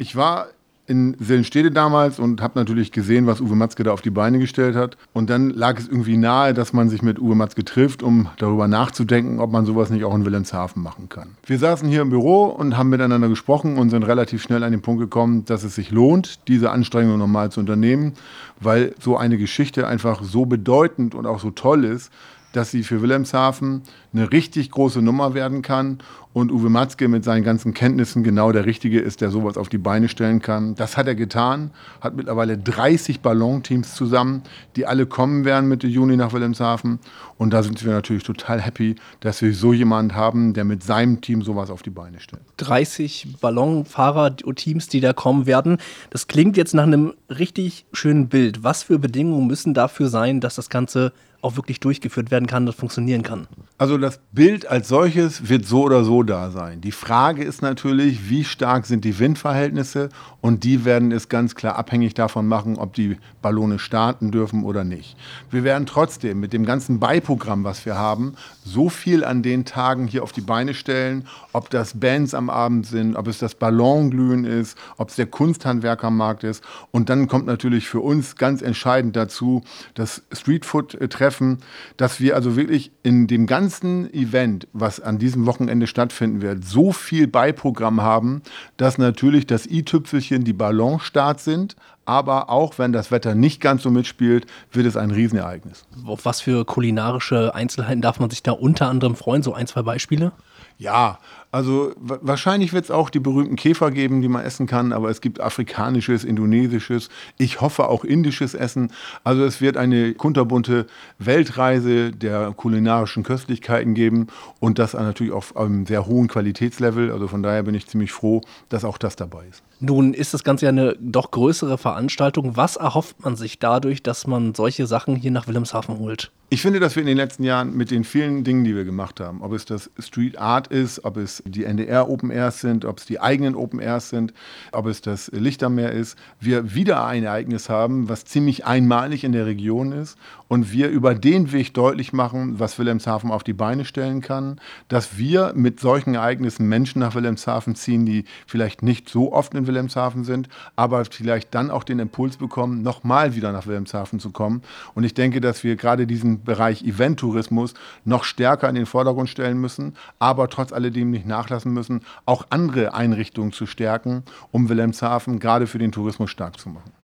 Ich war in Sellenstede damals und habe natürlich gesehen, was Uwe Matzke da auf die Beine gestellt hat. Und dann lag es irgendwie nahe, dass man sich mit Uwe Matzke trifft, um darüber nachzudenken, ob man sowas nicht auch in Wilhelmshaven machen kann. Wir saßen hier im Büro und haben miteinander gesprochen und sind relativ schnell an den Punkt gekommen, dass es sich lohnt, diese Anstrengung nochmal zu unternehmen, weil so eine Geschichte einfach so bedeutend und auch so toll ist, dass sie für Wilhelmshaven eine richtig große Nummer werden kann und Uwe Matzke mit seinen ganzen Kenntnissen genau der Richtige ist, der sowas auf die Beine stellen kann. Das hat er getan, hat mittlerweile 30 Ballonteams zusammen, die alle kommen werden Mitte Juni nach Wilhelmshaven. Und da sind wir natürlich total happy, dass wir so jemanden haben, der mit seinem Team sowas auf die Beine stellt. 30 Ballonfahrer-Teams, die da kommen werden. Das klingt jetzt nach einem richtig schönen Bild. Was für Bedingungen müssen dafür sein, dass das Ganze auch wirklich durchgeführt werden kann, das funktionieren kann? Also das Bild als solches wird so oder so da sein. Die Frage ist natürlich, wie stark sind die Windverhältnisse, und die werden es ganz klar abhängig davon machen, ob die Ballone starten dürfen oder nicht. Wir werden trotzdem mit dem ganzen Beiprogramm, was wir haben, so viel an den Tagen hier auf die Beine stellen, ob das Bands am Abend sind, ob es das Ballonglühen ist, ob es der Kunsthandwerkermarkt ist. Und dann kommt natürlich für uns ganz entscheidend dazu das Streetfood-Treffen, dass wir also wirklich in dem ganzen Event, was an diesem Wochenende stattfinden wird, so viel Beiprogramm haben, dass natürlich das i-Tüpfelchen die Ballonstarts sind, aber auch wenn das Wetter nicht ganz so mitspielt, wird es ein Riesenereignis. Auf was für kulinarische Einzelheiten darf man sich da unter anderem freuen? So ein, zwei Beispiele? Ja, also wahrscheinlich wird es auch die berühmten Käfer geben, die man essen kann, aber es gibt afrikanisches, indonesisches, ich hoffe auch indisches Essen. Also es wird eine kunterbunte Weltreise der kulinarischen Köstlichkeiten geben und das natürlich auf einem sehr hohen Qualitätslevel. Also von daher bin ich ziemlich froh, dass auch das dabei ist. Nun ist das Ganze ja eine doch größere Veranstaltung. Was erhofft man sich dadurch, dass man solche Sachen hier nach Wilhelmshaven holt? Ich finde, dass wir in den letzten Jahren mit den vielen Dingen, die wir gemacht haben, ob es das Street Art ist, ob es die NDR Open Airs sind, ob es die eigenen Open Airs sind, ob es das Lichtermeer ist, wir wieder ein Ereignis haben, was ziemlich einmalig in der Region ist und wir über den Weg deutlich machen, was Wilhelmshaven auf die Beine stellen kann, dass wir mit solchen Ereignissen Menschen nach Wilhelmshaven ziehen, die vielleicht nicht so oft in Wilhelmshaven sind, aber vielleicht dann auch den Impuls bekommen, nochmal wieder nach Wilhelmshaven zu kommen. Und ich denke, dass wir gerade diesen Bereich Eventtourismus noch stärker in den Vordergrund stellen müssen, aber trotz alledem nicht nachlassen müssen, auch andere Einrichtungen zu stärken, um Wilhelmshaven gerade für den Tourismus stark zu machen.